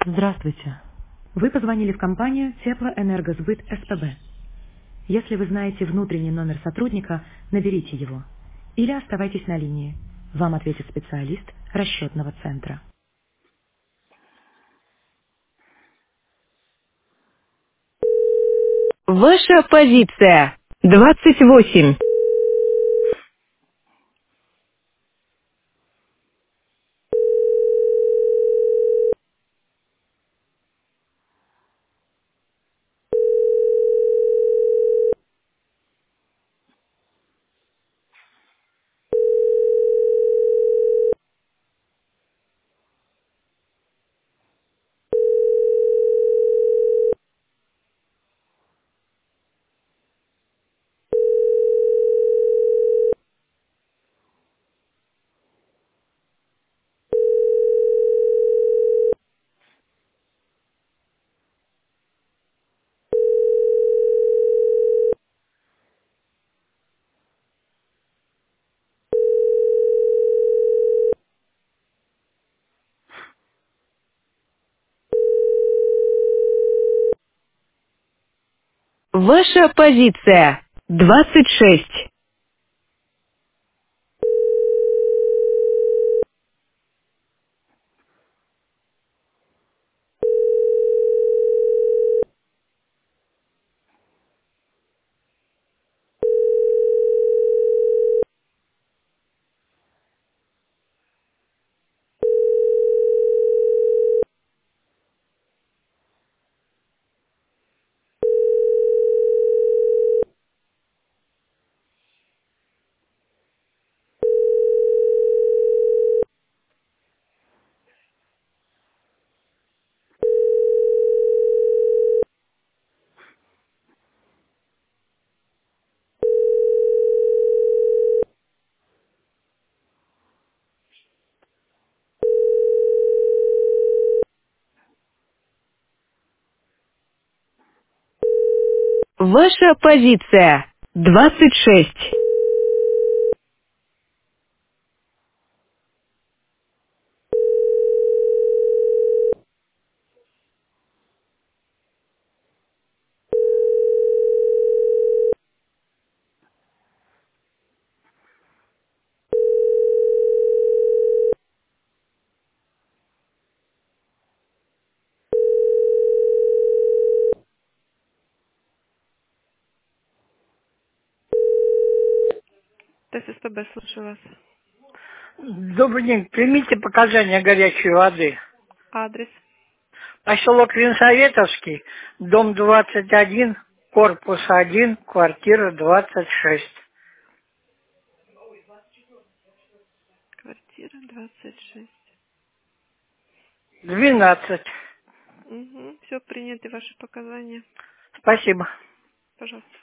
Здравствуйте. Вы позвонили в компанию Теплоэнергосбыт СПБ. Если вы знаете внутренний номер сотрудника, наберите его. Или оставайтесь на линии. Вам ответит специалист расчетного центра. Ваша позиция. 28. Ваша позиция. 26. Ваша позиция. 26. ТСПБ, слушаю вас. Добрый день. Примите показания горячей воды. Адрес. Поселок Винсоветовский, дом 21, корпус 1, квартира 26. Квартира 26. 12. Угу. Все, приняты ваши показания. Спасибо. Пожалуйста.